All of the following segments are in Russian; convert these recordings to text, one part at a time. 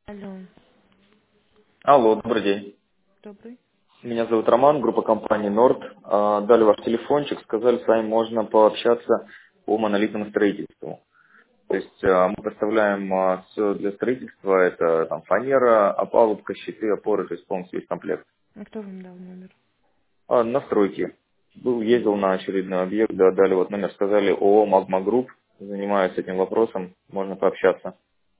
Алло, Алло, добрый день. добрый. Меня зовут Роман, группа компании Норд. Дали ваш телефончик, сказали, с вами можно пообщаться по монолитному строительству. То есть мы поставляем все для строительства, это там фанера, опалубка, щиты, опоры, то есть полностью весь комплект. А кто вам дал номер? Настройки. Ездил на очередной объект, да, дали вот номер, сказали ООО «Магма Групп», занимаюсь этим вопросом, можно пообщаться.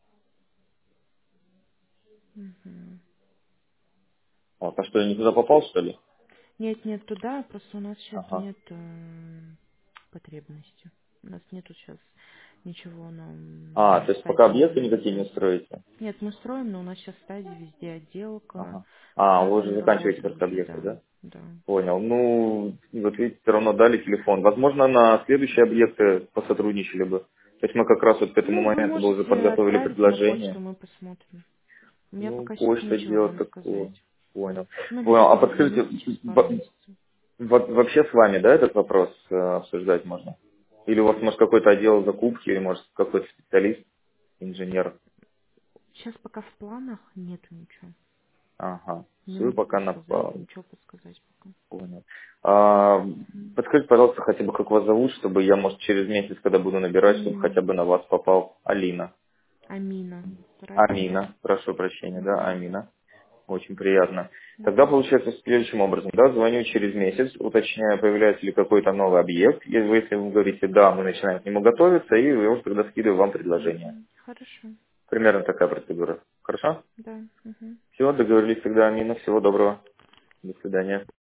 Мгм. Вот, а что, я не туда попал, что ли? Нет, нет, туда, просто у нас сейчас Ага. нет потребности. У нас нету сейчас ничего на То есть пока стадии объекты никакие не реализации. строите? Нет, мы строим, но у нас сейчас стадия везде отделка, Ага. Вы уже фасадные заканчиваете работы, просто вот, объекты, да, да? да. Понял. Ну, вот видите, все равно дали телефон. Возможно, на следующие объекты посотрудничали бы. То есть мы как раз вот к этому Ну, вы моменту бы уже можете подготовили отправить на предложение. почту, мы посмотрим. У меня Ну, пока сейчас почта нечего дело вам такое. сказать. Понял. Ну, Понял. А обязательно подскажите, звоните через пару месяцев. вообще с вами, да, этот вопрос обсуждать можно? Или у вас, может, какой-то отдел закупки, или, может, какой-то специалист, инженер? Сейчас пока в планах нету ничего. Ага. Не Все могу пока на сказать, паузу. ничего подсказать пока. Понял. Мгм. Подскажите, пожалуйста, хотя бы как вас зовут, чтобы я, может, через месяц, когда буду набирать, чтобы Амина. хотя бы на вас попал. Алина. Амина. Старайтесь. Амина. Прошу прощения, да, Мгм. Амина. Очень приятно. Тогда Мгм. получается следующим образом, да, звоню через месяц, уточняю, появляется ли какой-то новый объект. Если вы говорите, да, мы начинаем к нему готовиться, и я уже тогда скидываю вам предложение. Мгм. Хорошо. Примерно такая процедура. Хорошо? Да. Мгм. Все, договорились тогда, Амина. Всего доброго. До свидания.